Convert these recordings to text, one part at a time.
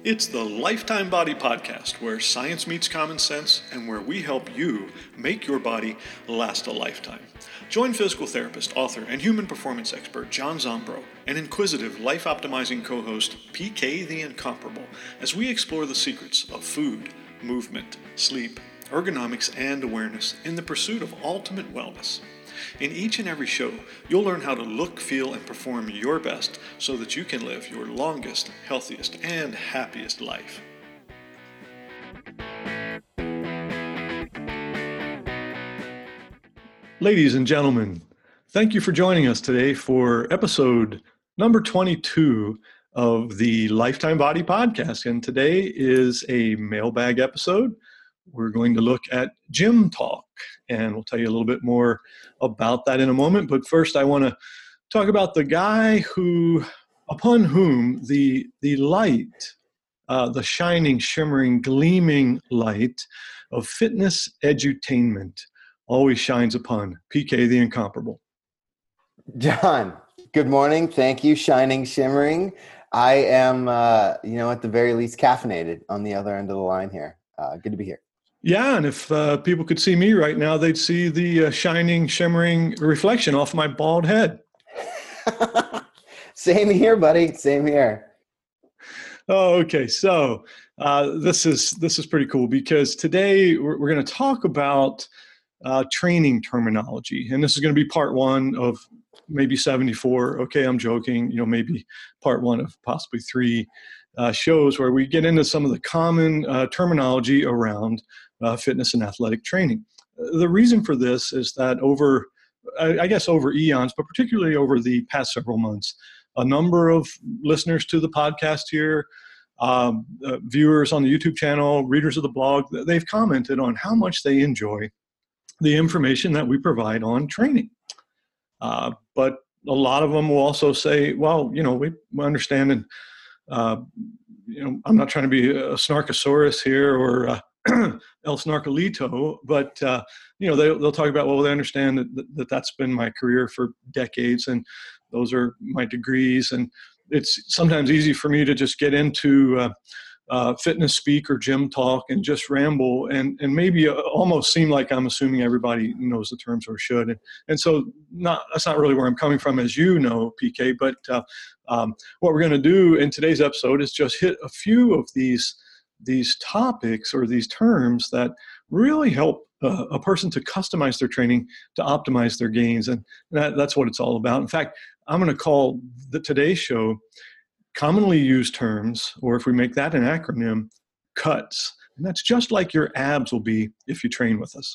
It's the Lifetime Body Podcast, where science meets common sense and where we help you make your body last a lifetime. Join physical therapist, author, and human performance expert John Zombro and inquisitive life-optimizing co-host PK the Incomparable as we explore the secrets of food, movement, sleep, ergonomics, and awareness in the pursuit of ultimate wellness. In each and every show, you'll learn how to look, feel, and perform your best so that you can live your longest, healthiest, and happiest life. Ladies and gentlemen, thank you for joining us today for episode number 22 of the Lifetime Body Podcast. And today is a mailbag episode. We're going to look at gym talk, and we'll tell you a little bit more about that in a moment. But first, I want to talk about the guy upon whom the light, the shining, shimmering, gleaming light of fitness edutainment always shines upon, PK the Incomparable. John, good morning. Thank you, shining, shimmering. I am, at the very least, caffeinated on the other end of the line here. Good to be here. Yeah, and if people could see me right now, they'd see the shining, shimmering reflection off my bald head. Same here, buddy. Same here. Oh, okay. So this is pretty cool because today we're going to talk about training terminology, and this is going to be part one of maybe 74. Okay, I'm joking. Maybe part one of possibly 3 shows where we get into some of the common terminology around fitness and athletic training. The reason for this is that over eons, but particularly over the past several months, a number of listeners to the podcast here, viewers on the YouTube channel, readers of the blog, they've commented on how much they enjoy the information that we provide on training. But a lot of them will also say, well, we understand, and I'm not trying to be a snarkosaurus here or El Snarkolito, but they'll talk about, well, they understand that's been my career for decades, and those are my degrees, and it's sometimes easy for me to just get into fitness speak or gym talk and just ramble and maybe almost seem like I'm assuming everybody knows the terms or should. And so that's not really where I'm coming from, as you know, PK, but what we're going to do in today's episode is just hit a few of these topics or these terms that really help a person to customize their training to optimize their gains. And that's what it's all about. In fact, I'm going to call today's show commonly used terms, or if we make that an acronym, CUTS. And that's just like your abs will be if you train with us.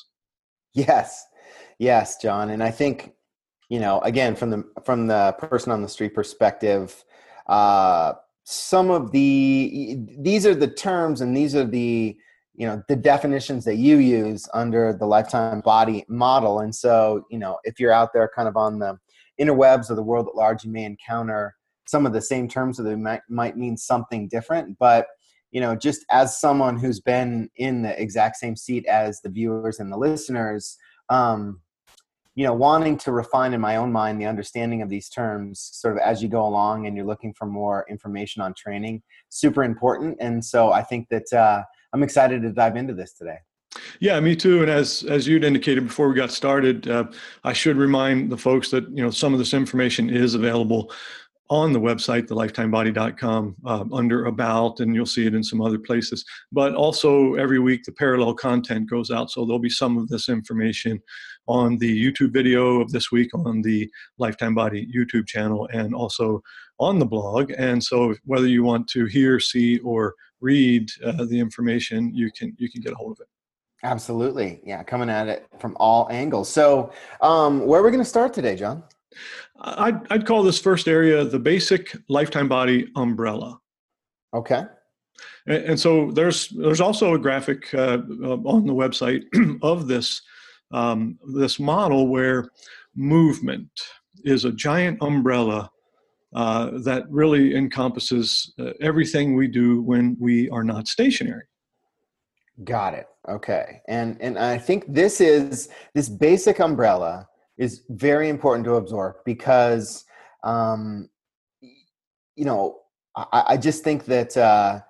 Yes, John. And I think, again, from the person on the street perspective, some of these are the terms and these are the definitions that you use under the Lifetime Body model. And so, if you're out there kind of on the interwebs of the world at large, you may encounter some of the same terms that they might mean something different. But, just as someone who's been in the exact same seat as the viewers and the listeners, wanting to refine in my own mind the understanding of these terms sort of as you go along and you're looking for more information on training, super important. And so I think that I'm excited to dive into this today. Yeah, me too. And as you'd indicated before we got started, I should remind the folks that, some of this information is available on the website, thelifetimebody.com, under About, and you'll see it in some other places. But also every week, the parallel content goes out. So there'll be some of this information on the YouTube video of this week on the Lifetime Body YouTube channel and also on the blog. And so whether you want to hear, see, or read the information, you can get a hold of it. Absolutely. Yeah, coming at it from all angles. So where are we going to start today, John? I'd call this first area the basic Lifetime Body umbrella. Okay. And so there's also a graphic on the website of this model where movement is a giant umbrella that really encompasses everything we do when we are not stationary. Got it. Okay. And I think this basic umbrella is very important to absorb because, I just think that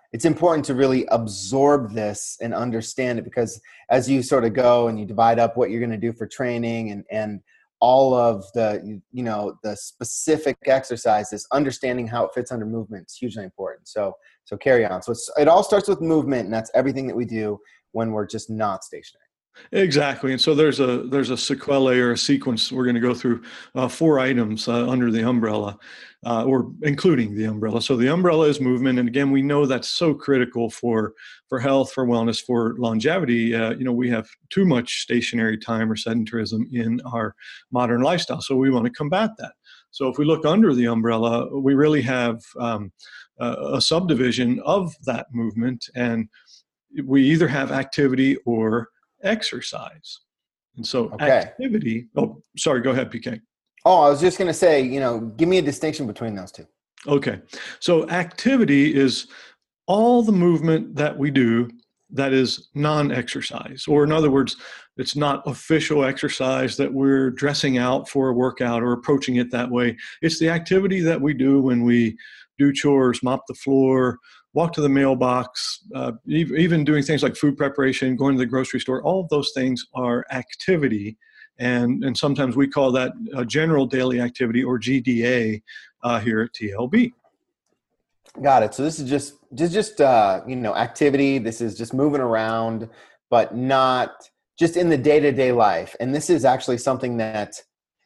it's important to really absorb this and understand it, because as you sort of go and you divide up what you're going to do for training and all of the, the specific exercises, understanding how it fits under movement is hugely important. So carry on. So it all starts with movement, and that's everything that we do when we're just not stationary. Exactly. And so there's a sequelae or a sequence. We're going to go through 4 items under the umbrella, or including the umbrella. So the umbrella is movement. And again, we know that's so critical for health, for wellness, for longevity. We have too much stationary time or sedentarism in our modern lifestyle. So we want to combat that. So if we look under the umbrella, we really have a subdivision of that movement. And we either have activity or exercise. And so activity, sorry, go ahead, PK. Oh, I was just going to say, give me a distinction between those two. Okay. So activity is all the movement that we do that is non-exercise, or in other words, it's not official exercise that we're dressing out for a workout or approaching it that way. It's the activity that we do when we do chores, mop the floor, walk to the mailbox, even doing things like food preparation, going to the grocery store. All of those things are activity. And sometimes we call that a general daily activity, or GDA, here at TLB. Got it. So this is just activity. This is just moving around, but not just in the day-to-day life. And this is actually something that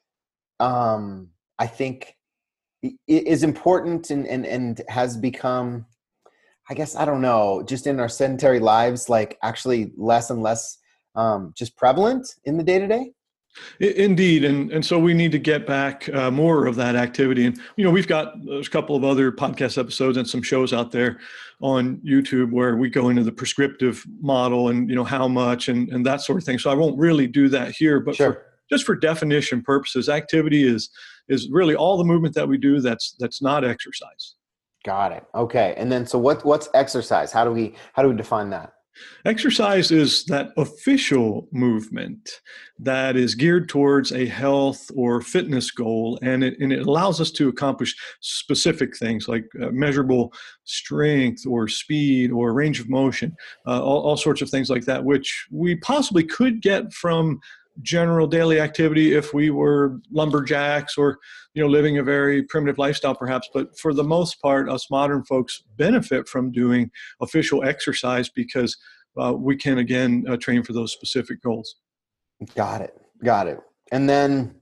I think is important and has become, I guess, I don't know, just in our sedentary lives, like actually less and less just prevalent in the day-to-day. Indeed. And so we need to get back more of that activity. And, there's a couple of other podcast episodes and some shows out there on YouTube where we go into the prescriptive model and, how much and that sort of thing. So I won't really do that here, but sure. Just for definition purposes, activity is really all the movement that we do that's not exercise. Got it. Okay. And then, so what's exercise? How do we define that? Exercise is that official movement that is geared towards a health or fitness goal, and it allows us to accomplish specific things like measurable strength or speed or range of motion, all sorts of things like that, which we possibly could get from general daily activity if we were lumberjacks or living a very primitive lifestyle perhaps. But for the most part, us modern folks benefit from doing official exercise because we can again train for those specific goals. Got it. And then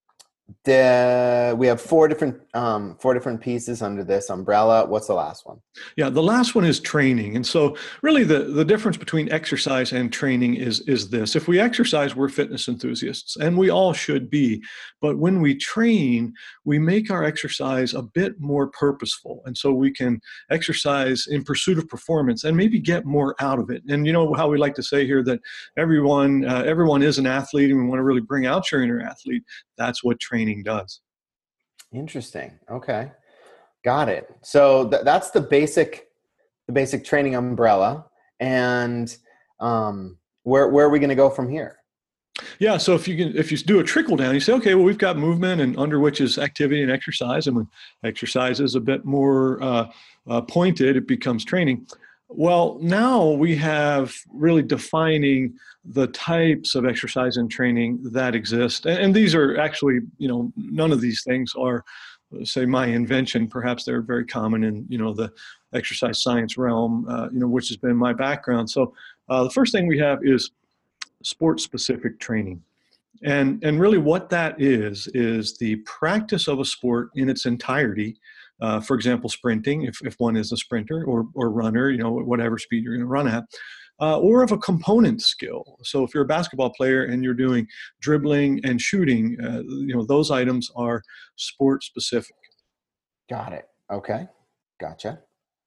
we have four different pieces under this umbrella. What's the last one? Yeah, the last one is training. And so really the difference between exercise and training is this. If we exercise, we're fitness enthusiasts, and we all should be. But when we train, we make our exercise a bit more purposeful. And so we can exercise in pursuit of performance and maybe get more out of it. And you know how we like to say here that everyone is an athlete, and we want to really bring out your inner athlete. That's what training does. Interesting. Okay. Got it. So that's the basic training umbrella. And where are we going to go from here? Yeah. So if you do a trickle down, you say, okay, well, we've got movement, and under which is activity and exercise. And when exercise is a bit more pointed, it becomes training. Well, now we have really defining the types of exercise and training that exist. And these are actually, none of these things are, say, my invention. Perhaps they're very common in, the exercise science realm, which has been my background. So the first thing we have is sport-specific training. And really what that is the practice of a sport in its entirety. For example, sprinting, if one is a sprinter or runner, whatever speed you're going to run at, or of a component skill. So if you're a basketball player and you're doing dribbling and shooting, those items are sport specific. Got it. Okay. Gotcha.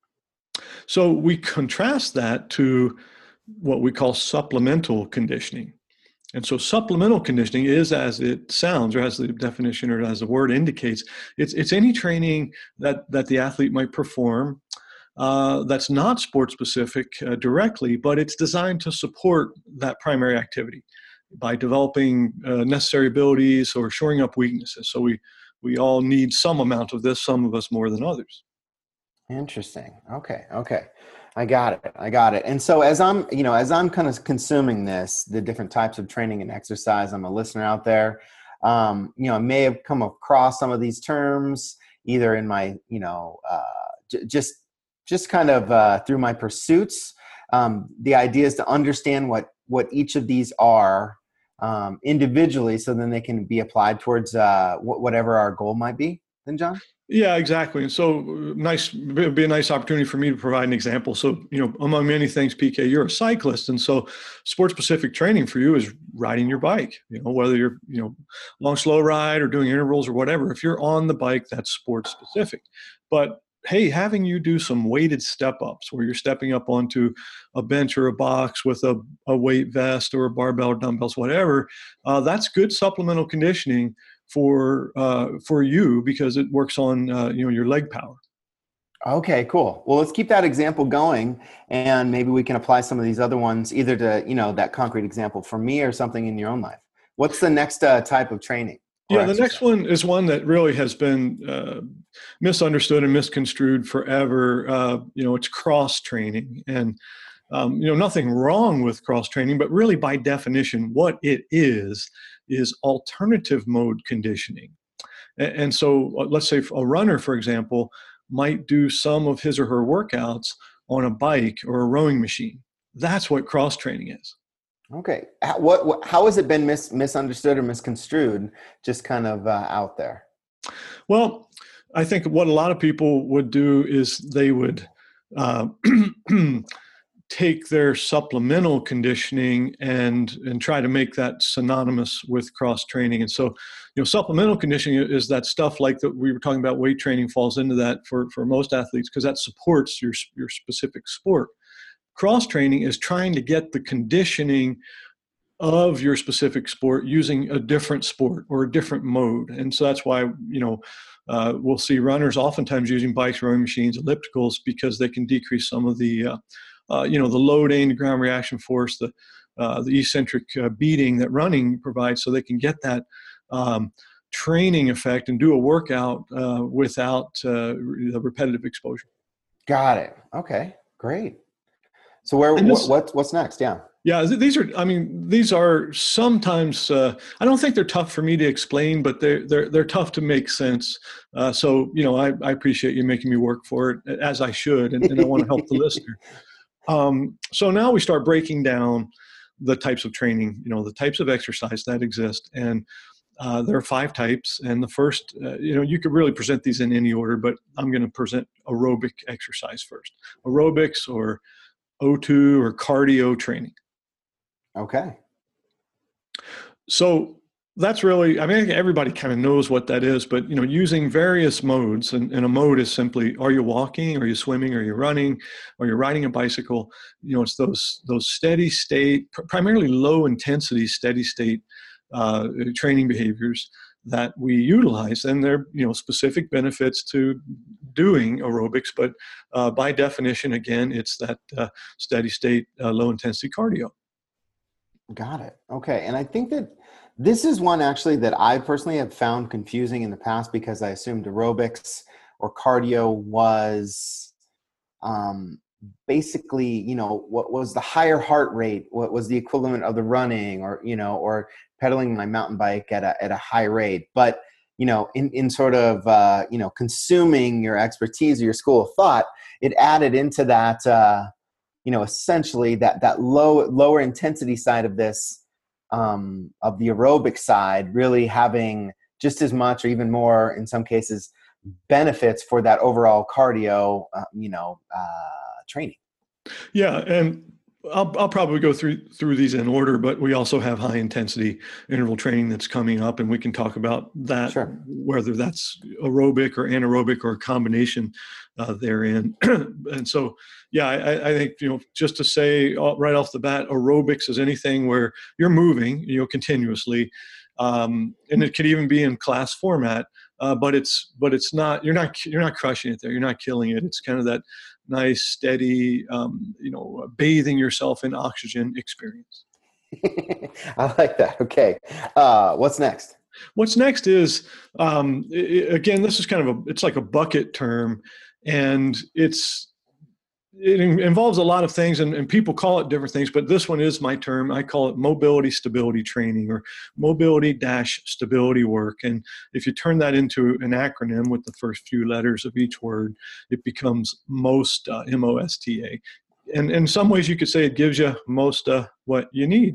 So we contrast that to what we call supplemental conditioning. And so supplemental conditioning is, as it sounds, or as the definition or as the word indicates, it's any training that the athlete might perform that's not sport specific directly, but it's designed to support that primary activity by developing necessary abilities or shoring up weaknesses. So we all need some amount of this, some of us more than others. Interesting. Okay. I got it. I got it. And so as I'm kind of consuming this, the different types of training and exercise, I'm a listener out there. I may have come across some of these terms either in my, just kind of through my pursuits. The idea is to understand what each of these are individually, so then they can be applied towards whatever our goal might be. Then, John? Yeah, exactly. And so it'd be a nice opportunity for me to provide an example. So, among many things, PK, you're a cyclist. And so sport specific training for you is riding your bike, whether you're, long, slow ride or doing intervals or whatever. If you're on the bike, that's sport specific. But hey, having you do some weighted step ups where you're stepping up onto a bench or a box with a weight vest or a barbell or dumbbells, whatever, that's good supplemental conditioning for you, because it works on your leg power. Okay, cool. Well, let's keep that example going, and maybe we can apply some of these other ones either to that concrete example for me or something in your own life. What's the next type of training? Yeah, the next one is one that really has been misunderstood and misconstrued forever. It's cross training, and nothing wrong with cross training, but really by definition, what it is alternative mode conditioning. And so let's say a runner, for example, might do some of his or her workouts on a bike or a rowing machine. That's what cross training is. Okay. How has it been misunderstood or misconstrued, just kind of out there? Well, I think what a lot of people would do is they would take their supplemental conditioning and try to make that synonymous with cross training. And so, supplemental conditioning is that stuff like that we were talking about. Weight training falls into that for most athletes, because that supports your specific sport. Cross training is trying to get the conditioning of your specific sport using a different sport or a different mode. And so that's why, we'll see runners oftentimes using bikes, rowing machines, ellipticals, because they can decrease some of the the loading, the ground reaction force, the eccentric beating that running provides, so they can get that training effect and do a workout without the repetitive exposure. Got it. Okay, great. So what's next? Yeah. Yeah, these are sometimes, I don't think they're tough for me to explain, but they're tough to make sense. So, I appreciate you making me work for it, as I should, and I want to help the listener. So now we start breaking down the types of training, the types of exercise that exist. And there are 5 types. And the first, you could really present these in any order, but I'm going to present aerobic exercise first. Aerobics, or O2, or cardio training. Okay. So that's really, I think everybody kind of knows what that is, but, using various modes, and a mode is simply, are you walking, are you swimming, are you running, are you riding a bicycle? It's those steady state, primarily low intensity, steady state training behaviors that we utilize. And there are, specific benefits to doing aerobics, but by definition, again, it's that steady state, low intensity cardio. Got it. Okay. And I think that this is one actually that I personally have found confusing in the past, because I assumed aerobics or cardio was basically, what was the higher heart rate, what was the equivalent of the running, or pedaling my mountain bike at a high rate. But, in sort of, consuming your expertise or your school of thought, it added into that, essentially that lower intensity side of this, of the aerobic side, really having just as much or even more in some cases benefits for that overall cardio, training. Yeah. And I'll probably go through these in order, but we also have high intensity interval training that's coming up, and we can talk about that, sure, whether that's aerobic or anaerobic or a combination therein. And so, yeah, I think, just to say right off the bat, aerobics is anything where you're moving, continuously, and it could even be in class format, but it's not, you're not crushing it there, you're not killing it. It's kind of that nice, steady, bathing yourself in oxygen experience. I like that. Okay. What's next? What's next is, again, this is kind of it's like a bucket term, and it's it involves a lot of things, and people call it different things, but this one is my term. I call it mobility stability training, or mobility dash stability work. And if you turn that into an acronym with the first few letters of each word, it becomes MOSTA, MOSTA. And in some ways you could say it gives you most what you need.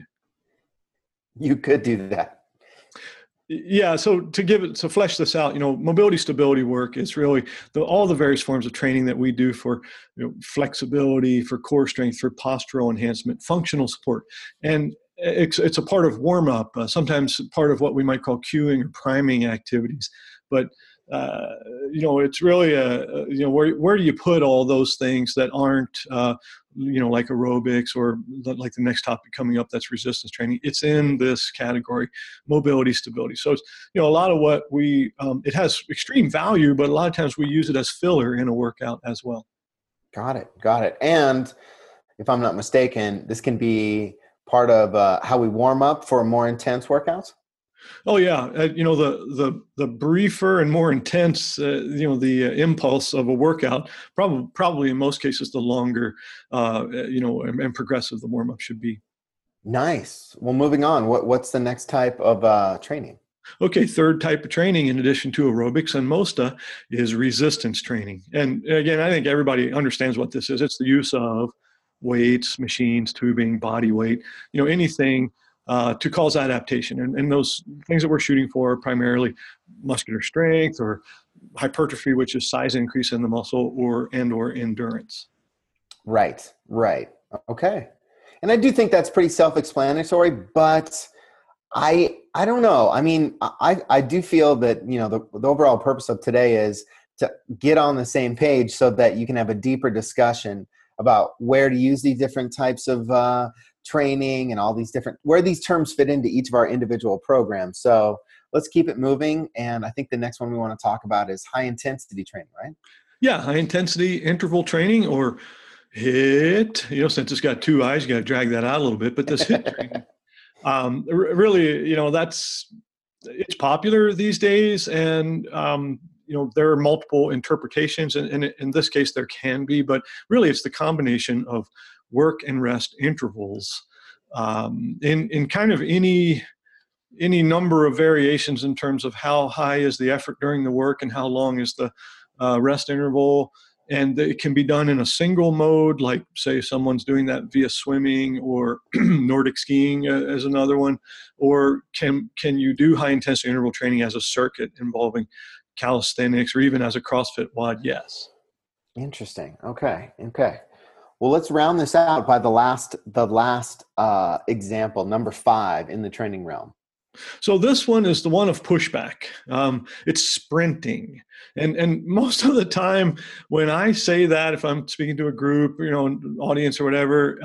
You could do that. Yeah, so to flesh this out, mobility stability work is really all the various forms of training that we do for flexibility, for core strength, for postural enhancement, functional support, and it's a part of warm up, sometimes part of what we might call cueing or priming activities, but it's really where do you put all those things that aren't like aerobics, or like the next topic coming up, that's resistance training. It's in this category, mobility stability. So it's a lot of what we it has extreme value, but a lot of times we use it as filler in a workout as well. Got it. And if I'm not mistaken, this can be part of how we warm up for more intense workouts. Oh yeah, the briefer and more intense, the impulse of a workout, probably in most cases the longer, and progressive the warm up should be. Nice. Well, moving on. What's the next type of training? Okay, third type of training, in addition to aerobics and MOSTA, is resistance training. And again, I think everybody understands what this is. It's the use of weights, machines, tubing, body weight, anything to cause adaptation. And those things that we're shooting for are primarily muscular strength or hypertrophy, which is size increase in the muscle, or endurance. Right. Okay. And I do think that's pretty self-explanatory, but I don't know. I mean, I do feel that, the overall purpose of today is to get on the same page so that you can have a deeper discussion about where to use these different types of training and all these different, where these terms fit into each of our individual programs. So let's keep it moving. And I think the next one we want to talk about is high intensity training, right? Yeah, high intensity interval training, or HIIT. Since it's got two eyes, you got to drag that out a little bit. But this HIIT training, really, it's popular these days, and there are multiple interpretations, and in this case there can be, but really it's the combination of work and rest intervals in kind of any number of variations in terms of how high is the effort during the work and how long is the rest interval. And it can be done in a single mode, like say someone's doing that via swimming, or Nordic skiing as another one, or can you do high intensity interval training as a circuit involving calisthenics, or even as a CrossFit WOD? Yes. Interesting. Okay. Well, let's round this out by the last example, number 5 in the training realm. So this one is the one of pushback. It's sprinting. And most of the time when I say that, if I'm speaking to a group, an audience or whatever,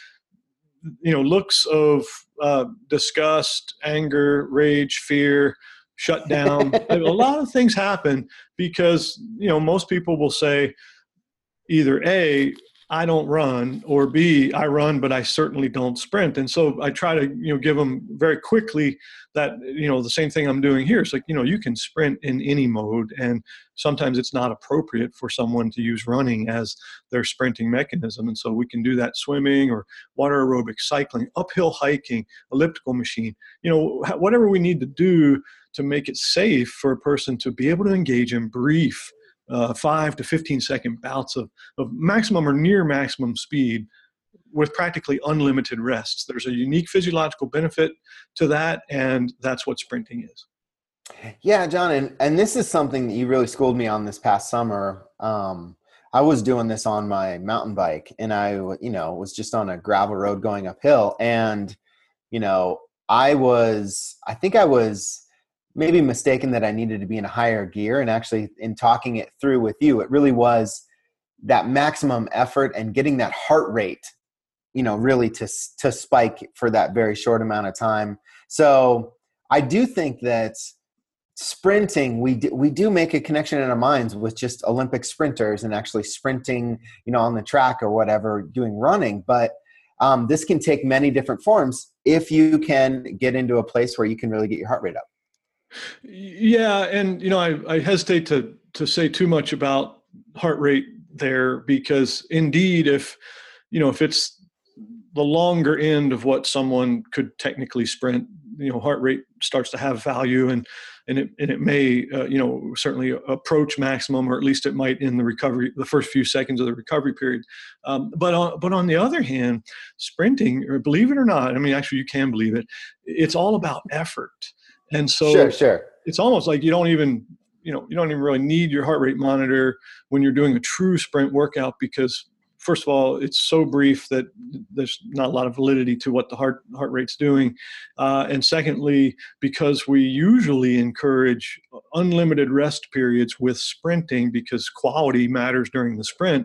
looks of disgust, anger, rage, fear, shut down. A lot of things happen because, most people will say either A, I don't run, or B, I run, but I certainly don't sprint. And so I try to, give them very quickly that, the same thing I'm doing here. It's like, you can sprint in any mode, and sometimes it's not appropriate for someone to use running as their sprinting mechanism. And so we can do that swimming or water aerobics, cycling, uphill hiking, elliptical machine, whatever we need to do to make it safe for a person to be able to engage in brief 5 to 15-second bouts of maximum or near maximum speed with practically unlimited rests. There's a unique physiological benefit to that, and that's what sprinting is. Yeah, John, and this is something that you really schooled me on this past summer. I was doing this on my mountain bike, and I was just on a gravel road going uphill, and I think I was maybe mistaken that I needed to be in a higher gear. And actually, in talking it through with you, it really was that maximum effort and getting that heart rate, really to spike for that very short amount of time. So I do think that sprinting, we do make a connection in our minds with just Olympic sprinters and actually sprinting, on the track or whatever, doing running. But this can take many different forms if you can get into a place where you can really get your heart rate up. Yeah, and I hesitate to say too much about heart rate there, because indeed, if it's the longer end of what someone could technically sprint, heart rate starts to have value, and it may certainly approach maximum, or at least it might in the first few seconds of the recovery period. But on the other hand, sprinting, or believe it or not, I mean, actually you can believe it, it's all about effort. And so Sure. It's almost like you don't even really need your heart rate monitor when you're doing a true sprint workout, because first of all, it's so brief that there's not a lot of validity to what the heart rate's doing. And secondly, because we usually encourage unlimited rest periods with sprinting, because quality matters during the sprint.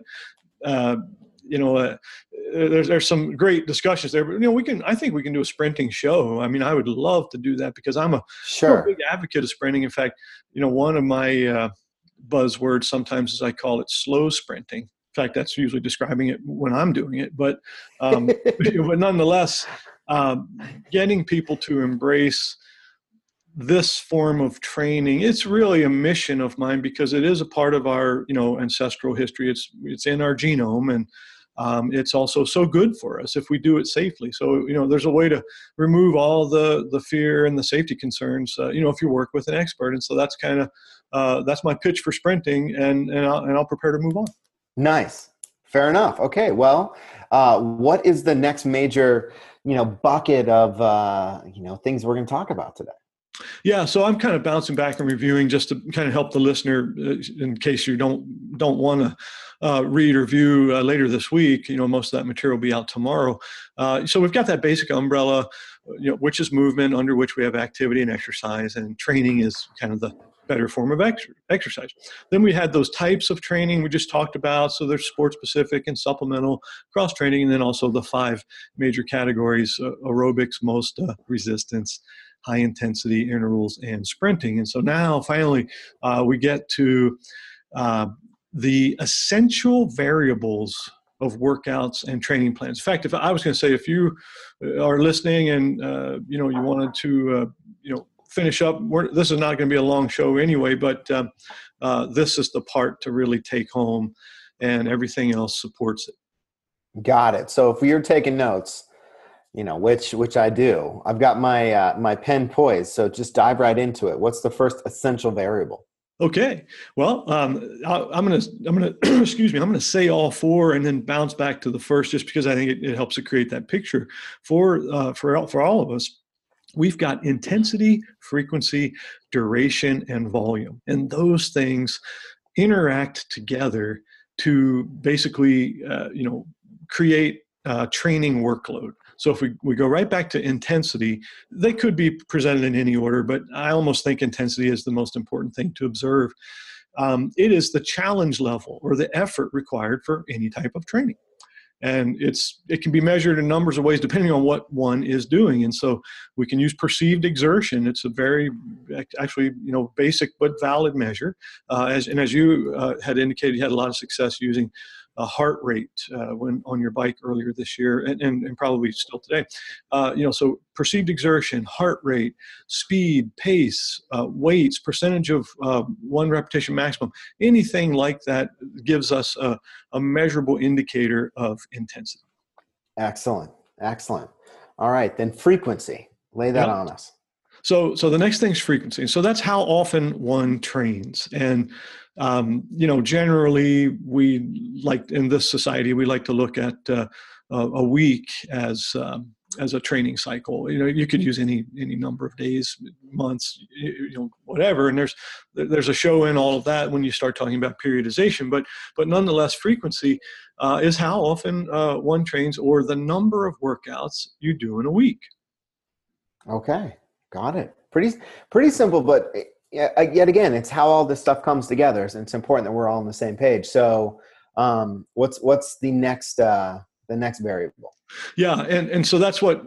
There's some great discussions there, but I think we can do a sprinting show. I mean, I would love to do that, because I'm a big advocate of sprinting. In fact, one of my buzzwords sometimes is I call it slow sprinting. In fact, that's usually describing it when I'm doing it. But but nonetheless, getting people to embrace this form of training, it's really a mission of mine, because it is a part of our ancestral history. It's in our genome, and it's also so good for us if we do it safely. So there's a way to remove all the fear and the safety concerns, if you work with an expert. And so that's kind of that's my pitch for sprinting, and I'll prepare to move on. Nice. Fair enough. Okay. Well, what is the next major, bucket of, things we're going to talk about today? Yeah, so I'm kind of bouncing back and reviewing just to kind of help the listener in case you don't want to read or view later this week. Most of that material will be out tomorrow. So we've got that basic umbrella, which is movement, under which we have activity and exercise, and training is kind of the better form of exercise. Then we had those types of training we just talked about. So there's sport specific and supplemental, cross training, and then also the 5 major categories: aerobics, most resistance, high intensity, intervals, and sprinting. And so now finally we get to the essential variables of workouts and training plans. In fact, if I was going to say, if you are listening and you wanted to finish up, this is not going to be a long show anyway, but this is the part to really take home, and everything else supports it. Got it. So if you're taking notes, which I do, I've got my pen poised. So just dive right into it. What's the first essential variable? Okay. Well, I'm gonna excuse me. I'm gonna say all 4 and then bounce back to the first, just because I think it helps to create that picture for all of us. We've got intensity, frequency, duration, and volume, and those things interact together to basically create training workload. So if we go right back to intensity, they could be presented in any order, but I almost think intensity is the most important thing to observe. It is the challenge level or the effort required for any type of training. And it can be measured in numbers of ways depending on what one is doing. And so we can use perceived exertion. It's a very actually basic but valid measure. As you had indicated, you had a lot of success using a heart rate when on your bike earlier this year, and probably still today. So perceived exertion, heart rate, speed, pace, weights, percentage of 1 repetition maximum, anything like that gives us a measurable indicator of intensity. Excellent. All right, then frequency. Lay that on us. So the next thing is frequency. So that's how often one trains. And generally we like in this society, we like to look at a week as a training cycle. You could use any number of days, months, whatever. And there's a show in all of that when you start talking about periodization. But nonetheless, frequency is how often one trains, or the number of workouts you do in a week. Okay, got it. Pretty simple, but yet again, it's how all this stuff comes together. And it's important that we're all on the same page. So what's the next variable? Yeah. And so that's what,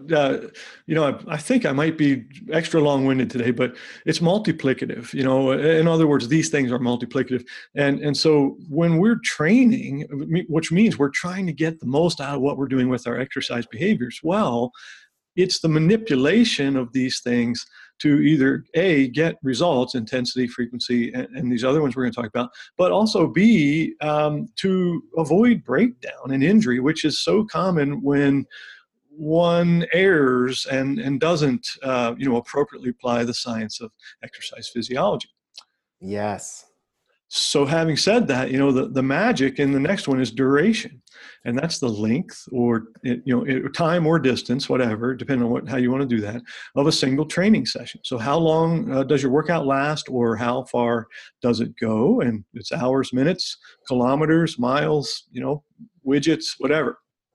I think I might be extra long-winded today, but it's multiplicative. In other words, these things are multiplicative. And so when we're training, which means we're trying to get the most out of what we're doing with our exercise behaviors, well, it's the manipulation of these things to either A, get results, intensity, frequency, and these other ones we're going to talk about, but also B, to avoid breakdown and injury, which is so common when one errs and doesn't appropriately apply the science of exercise physiology. Yes. So having said that, the magic in the next one is duration, and that's the length or time or distance, whatever, depending on how you want to do that, of a single training session. So how long does your workout last, or how far does it go? And it's hours, minutes, kilometers, miles, widgets, whatever.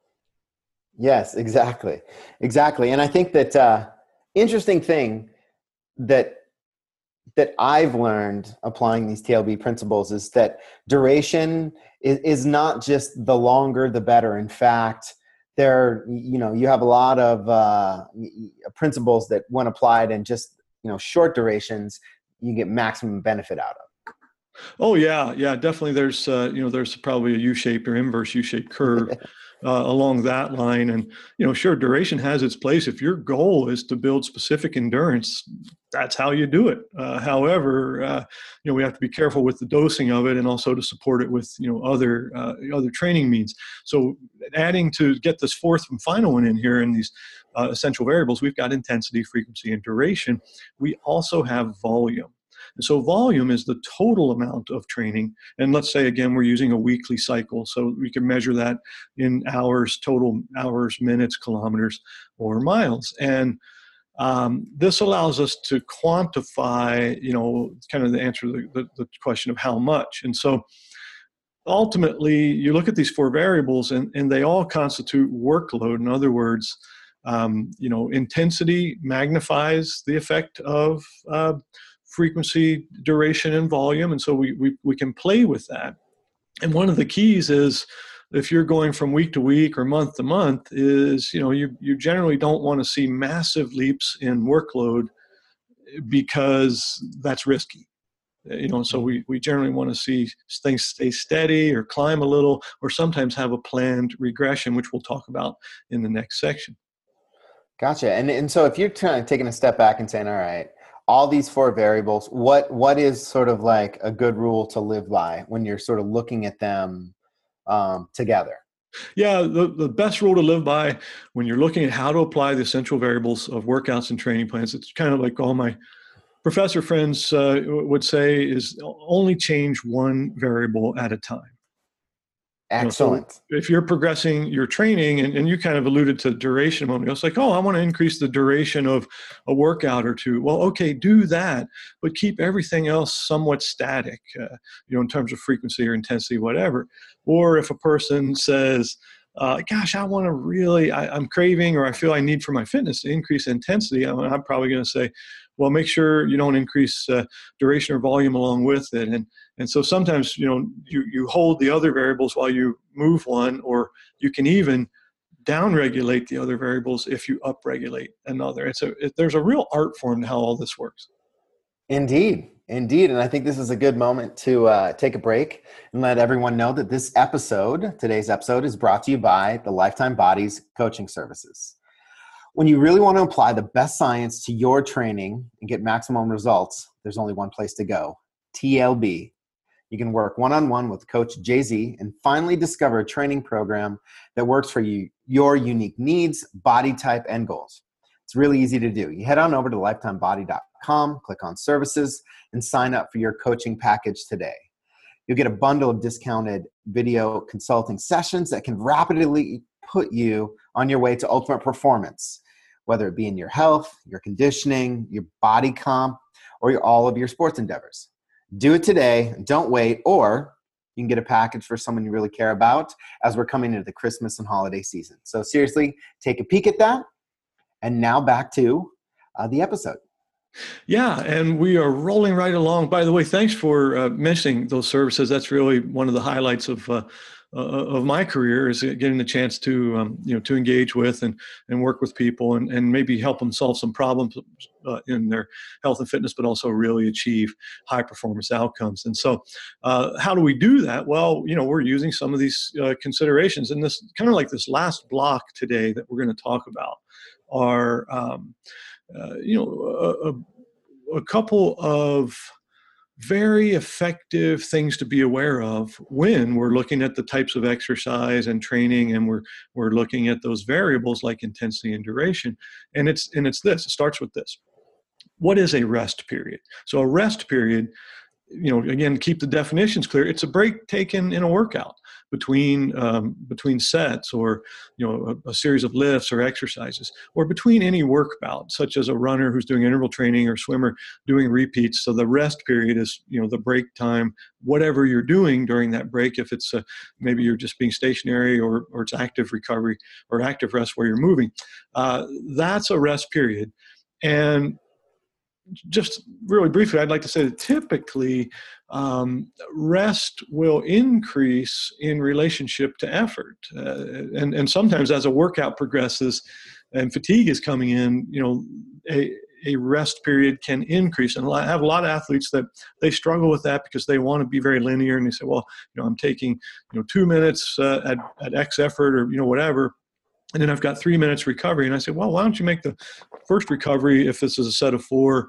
Yes, exactly. And I think that interesting thing that I've learned applying these TLB principles is that duration is not just the longer the better. In fact, you have a lot of principles that when applied in just short durations, you get maximum benefit out of. Oh yeah, definitely. There's probably a U-shaped or inverse U-shaped curve along that line, and sure, duration has its place. If your goal is to build specific endurance, that's how you do it. However, we have to be careful with the dosing of it, and also to support it with other training means. So, adding to get this fourth and final one in here in these essential variables, we've got intensity, frequency, and duration. We also have volume. And so volume is the total amount of training. And let's say, again, we're using a weekly cycle. So we can measure that in hours, total hours, minutes, kilometers, or miles. And this allows us to quantify, kind of the answer to the question of how much. And so ultimately, you look at these four variables and they all constitute workload. In other words, intensity magnifies the effect of frequency, duration, and volume. And so we can play with that. And one of the keys is if you're going from week to week or month to month is, you generally don't want to see massive leaps in workload because that's risky. So we generally want to see things stay steady or climb a little, or sometimes have a planned regression, which we'll talk about in the next section. Gotcha. And so if you're kind of taking a step back and saying, all right, all these four variables, what is sort of like a good rule to live by when you're sort of looking at them together? Yeah, the best rule to live by when you're looking at how to apply the essential variables of workouts and training plans, it's kind of like all my professor friends would say, is only change one variable at a time. Excellent. So if you're progressing your training, and you kind of alluded to duration a moment ago, it's like, I want to increase the duration of a workout or two. Well, okay, do that, but keep everything else somewhat static, in terms of frequency or intensity, whatever. Or if a person says, gosh, I want to really, I'm craving, or I feel I need for my fitness to increase intensity, I'm probably going to say, well, make sure you don't increase duration or volume along with it. And so sometimes, you hold the other variables while you move one, or you can even downregulate the other variables if you upregulate another. There's a real art form to how all this works. Indeed. And I think this is a good moment to take a break and let everyone know that today's episode is brought to you by the Lifetime Bodies Coaching Services. When you really want to apply the best science to your training and get maximum results, there's only one place to go, TLB. You can work one-on-one with Coach JZ and finally discover a training program that works for you, your unique needs, body type, and goals. It's really easy to do. You head on over to lifetimebody.com, click on services, and sign up for your coaching package today. You'll get a bundle of discounted video consulting sessions that can rapidly put you on your way to ultimate performance, whether it be in your health, your conditioning, your body comp, or all of your sports endeavors. Do it today. Don't wait. Or you can get a package for someone you really care about as we're coming into the Christmas and holiday season. So seriously, take a peek at that. And now back to the episode. Yeah, and we are rolling right along. By the way, thanks for mentioning those services. That's really one of the highlights of my career, is getting the chance to to engage with and work with people and maybe help them solve some problems in their health and fitness, but also really achieve high performance outcomes. And so, how do we do that? Well, we're using some of these considerations, and this kind of like this last block today that we're going to talk about are. a couple of very effective things to be aware of when we're looking at the types of exercise and training, and we're looking at those variables like intensity and duration. And it's this. It starts with this. What is a rest period? So a rest period, again, keep the definitions clear. It's a break taken in a workout between sets, or a series of lifts or exercises, or between any work bout, such as a runner who's doing interval training or swimmer doing repeats. So the rest period is the break time, whatever you're doing during that break. If it's maybe you're just being stationary, or it's active recovery or active rest where you're moving, that's a rest period. And just really briefly, I'd like to say that typically rest will increase in relationship to effort. And sometimes as a workout progresses and fatigue is coming in, a rest period can increase. And I have a lot of athletes that they struggle with that because they want to be very linear. And they say, well, I'm taking 2 minutes at X effort, or whatever. And then I've got 3 minutes recovery. And I said, well, why don't you make the first recovery, if this is a set of 4,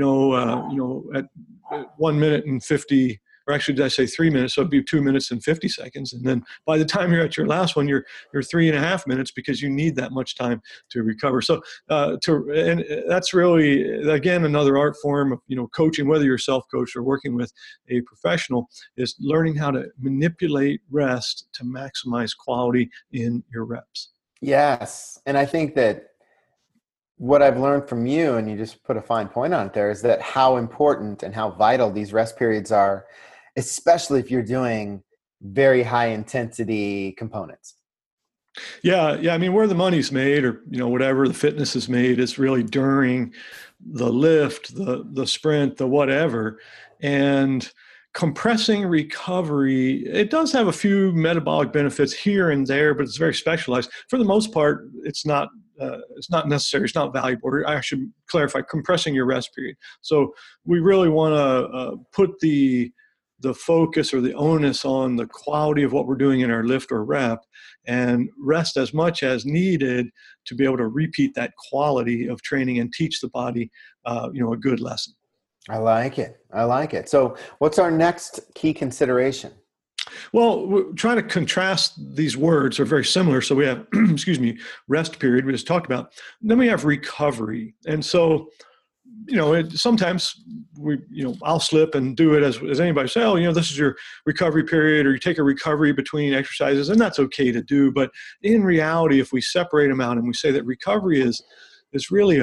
at 1 minute and 50, or actually did I say 3 minutes? So it'd be 2 minutes and 50 seconds. And then by the time you're at your last one, you're 3.5 minutes, because you need that much time to recover. So and that's really, again, another art form of, coaching, whether you're self-coached or working with a professional, is learning how to manipulate rest to maximize quality in your reps. Yes. And I think that what I've learned from you, and you just put a fine point on it there, is that how important and how vital these rest periods are, especially if you're doing very high intensity components. Yeah. I mean, where the money's made, or, whatever the fitness is made, is really during the lift, the sprint, the whatever. And compressing recovery, it does have a few metabolic benefits here and there, but it's very specialized. For the most part, it's not necessary. It's not valuable. Or I should clarify, compressing your rest period. So we really want to put the focus or the onus on the quality of what we're doing in our lift or rep, and rest as much as needed to be able to repeat that quality of training and teach the body, a good lesson. I like it. So what's our next key consideration? Well, we're trying to contrast these words. Are very similar. So we have, rest period, we just talked about. Then we have recovery. And so, sometimes I'll slip and do it as anybody say, oh, this is your recovery period, or you take a recovery between exercises, and that's okay to do. But in reality, if we separate them out and we say that recovery is really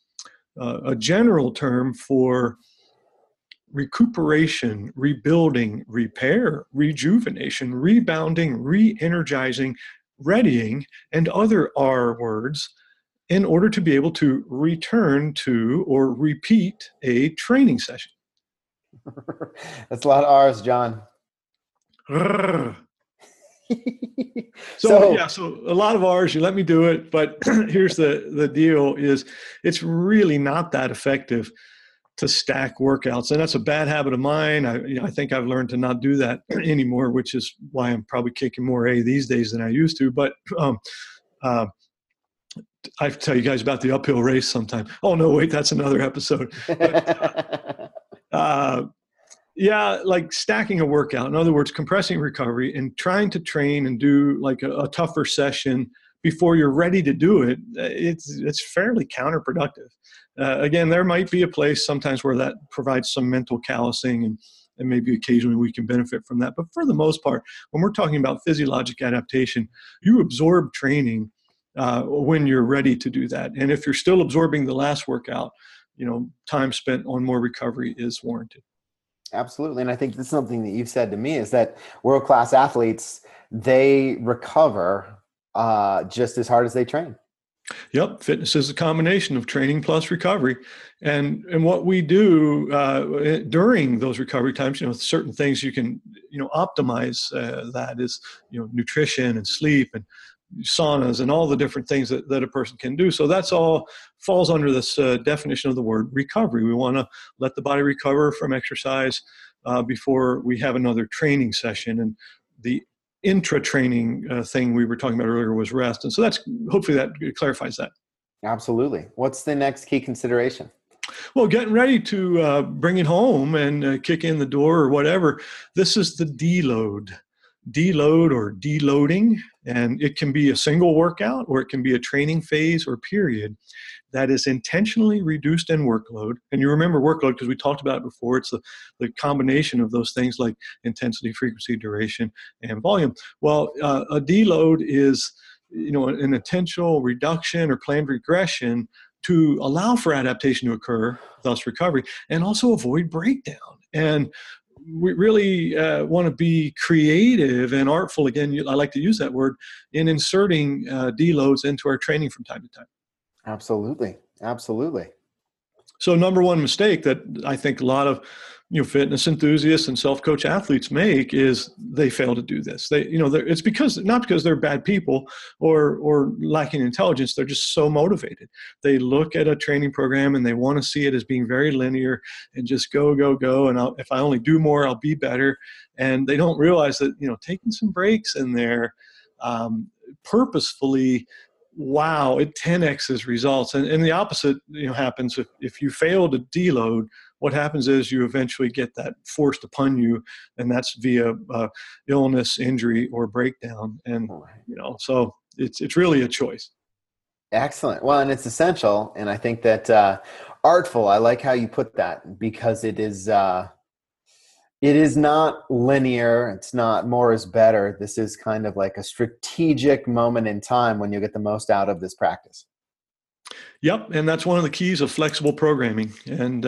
a general term for recuperation, rebuilding, repair, rejuvenation, rebounding, re-energizing, readying, and other R words, in order to be able to return to or repeat a training session. That's a lot of R's, John. So a lot of R's, you let me do it, but here's the deal is it's really not that effective to stack workouts. And that's a bad habit of mine. I think I've learned to not do that anymore, which is why I'm probably kicking more A these days than I used to. But I tell you guys about the uphill race sometime. Oh, no, wait, that's another episode. But, like stacking a workout. In other words, compressing recovery and trying to train and do like a tougher session before you're ready to do it, it's fairly counterproductive. Again, there might be a place sometimes where that provides some mental callousing, and maybe occasionally we can benefit from that. But for the most part, when we're talking about physiologic adaptation, you absorb training when you're ready to do that. And if you're still absorbing the last workout, time spent on more recovery is warranted. Absolutely. And I think this is something that you've said to me, is that world-class athletes, they recover just as hard as they train. Yep. Fitness is a combination of training plus recovery. And what we do during those recovery times, certain things you can, optimize that is, nutrition and sleep and saunas and all the different things that a person can do. So that's all falls under this definition of the word recovery. We want to let the body recover from exercise before we have another training session. And the intra-training thing we were talking about earlier was rest. And so hopefully that clarifies that. Absolutely. What's the next key consideration? Well, getting ready to bring it home and kick in the door or whatever, this is the deload. Deload or deloading, and it can be a single workout or it can be a training phase or period that is intentionally reduced in workload. And you remember workload because we talked about it before. It's the combination of those things like intensity, frequency, duration, and volume. Well, a deload is an intentional reduction or planned regression to allow for adaptation to occur, thus recovery, and also avoid breakdown. And we really want to be creative and artful. Again, I like to use that word in inserting deloads into our training from time to time. Absolutely. Absolutely. So number one mistake that I think a lot of fitness enthusiasts and self-coach athletes make is they fail to do this. It's because not because they're bad people or lacking intelligence. They're just so motivated. They look at a training program and they want to see it as being very linear and just go. And if I only do more, I'll be better. And they don't realize that taking some breaks in there purposefully. Wow, it 10x's results. And the opposite happens if you fail to deload. What happens is you eventually get that forced upon you, and that's via illness, injury, or breakdown. And so it's really a choice. Excellent. Well, and it's essential. And I think that artful. I like how you put that, because it is not linear. It's not more is better. This is kind of like a strategic moment in time when you get the most out of this practice. Yep. And that's one of the keys of flexible programming. And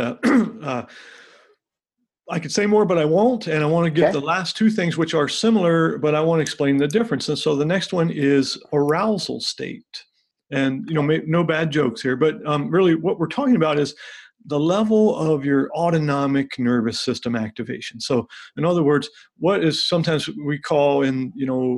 I could say more, but I won't. And I want to get the last two things, which are similar, but I want to explain the difference. And so the next one is arousal state. And, no bad jokes here, but really what we're talking about is the level of your autonomic nervous system activation. So in other words, what is sometimes we call in,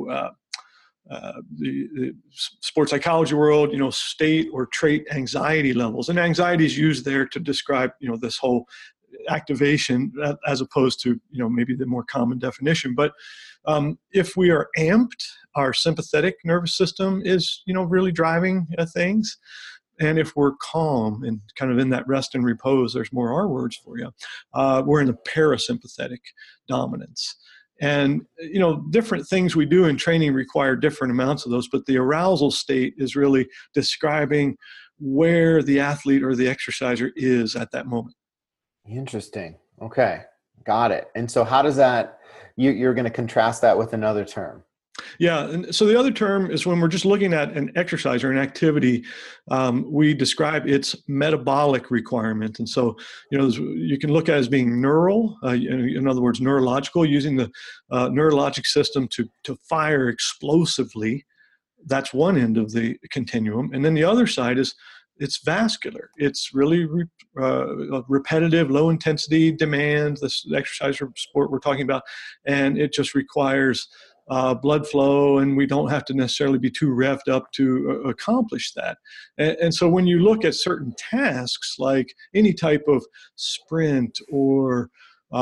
the sports psychology world, state or trait anxiety levels. And anxiety is used there to describe, this whole activation as opposed to, maybe the more common definition. But if we are amped, our sympathetic nervous system is, really driving things. And if we're calm and kind of in that rest and repose, there's more R words for you. We're in the parasympathetic dominance. And, different things we do in training require different amounts of those, but the arousal state is really describing where the athlete or the exerciser is at that moment. Interesting. Okay. Got it. And so how does that, you're going to contrast that with another term? Yeah. And so the other term is when we're just looking at an exercise or an activity, we describe its metabolic requirement. And so, you can look at it as being neural, in other words, neurological, using the neurologic system to fire explosively. That's one end of the continuum. And then the other side is it's vascular. It's really repetitive, low intensity demand, this exercise or sport we're talking about. And it just requires blood flow, and we don't have to necessarily be too revved up to accomplish that. And so when you look at certain tasks, like any type of sprint or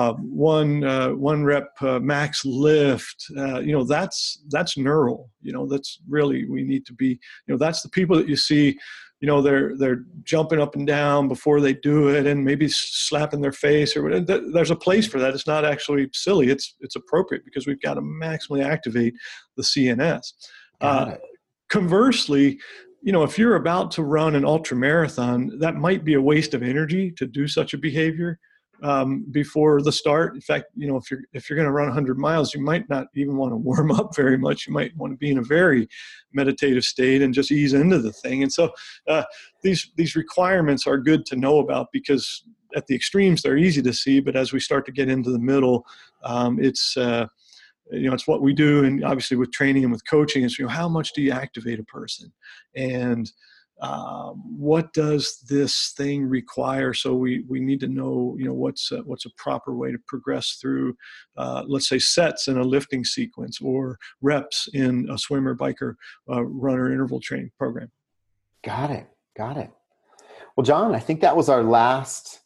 one rep max lift, that's neural. That's really, we need to be, that's the people that you see, they're jumping up and down before they do it and maybe slapping their face or whatever. There's a place for that. It's not actually silly. It's appropriate because we've got to maximally activate the CNS. Conversely, if you're about to run an ultra marathon, that might be a waste of energy to do such a behavior before the start. In fact, if you're going to run 100 miles, you might not even want to warm up very much. You might want to be in a very meditative state and just ease into the thing. And so these requirements are good to know about, because at the extremes they're easy to see, but as we start to get into the middle, it's what we do. And obviously with training and with coaching is, how much do you activate a person? And what does this thing require? So we need to know, what's a proper way to progress through, let's say, sets in a lifting sequence or reps in a swimmer, biker, runner interval training program. Got it. Well, John, I think that was our last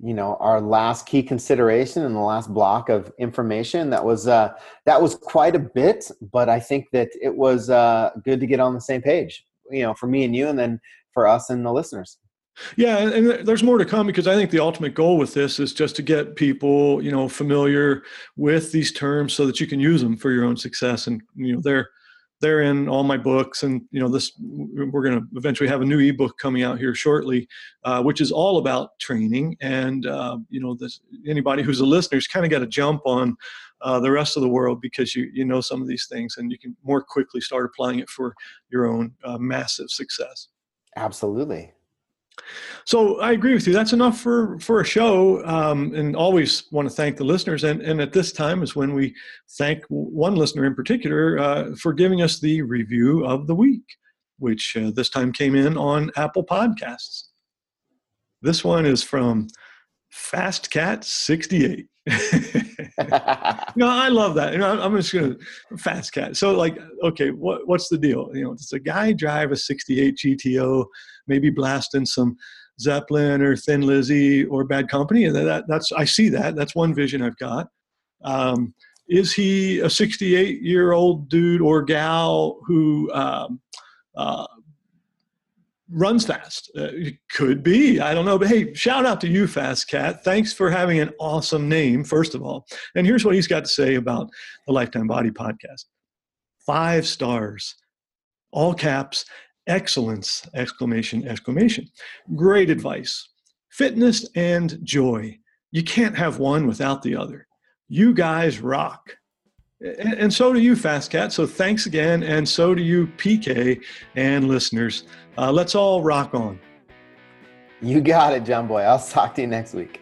key consideration and the last block of information. That was quite a bit, but I think that it was good to get on the same page, for me and you, and then for us and the listeners. Yeah, and there's more to come, because I think the ultimate goal with this is just to get people, familiar with these terms so that you can use them for your own success. And they're in all my books, and we're going to eventually have a new ebook coming out here shortly, which is all about training. And anybody who's a listener's kind of got to jump on the rest of the world, because you know some of these things, and you can more quickly start applying it for your own massive success. Absolutely. So I agree with you. That's enough for a show, and always want to thank the listeners. And at this time is when we thank one listener in particular for giving us the review of the week, which this time came in on Apple Podcasts. This one is from FastCat68. I love that. I'm just going to Fast Cat. So okay, what's the deal? Does a guy drive a 68 GTO, maybe blasting some Zeppelin or Thin Lizzy or Bad Company? And that's I see that. That's one vision I've got. Is he a 68-year-old dude or gal who runs fast? It could be. I don't know. But hey, shout out to you, Fast Cat. Thanks for having an awesome name, first of all. And here's what he's got to say about the Lifetime Body podcast. 5 stars, all caps, excellence, exclamation, exclamation. Great advice. Fitness and joy. You can't have one without the other. You guys rock. And so do you, Fast Cat. So thanks again. And so do you, PK and listeners. Let's all rock on. You got it, John Boy. I'll talk to you next week.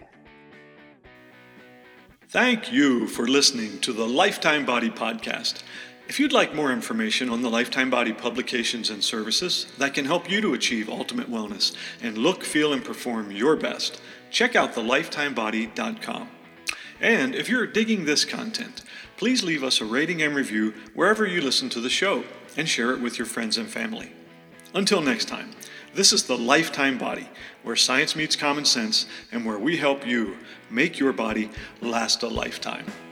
Thank you for listening to the Lifetime Body Podcast. If you'd like more information on the Lifetime Body publications and services that can help you to achieve ultimate wellness and look, feel, and perform your best, check out thelifetimebody.com. And if you're digging this content, please leave us a rating and review wherever you listen to the show, and share it with your friends and family. Until next time, this is the Lifetime Body, where science meets common sense and where we help you make your body last a lifetime.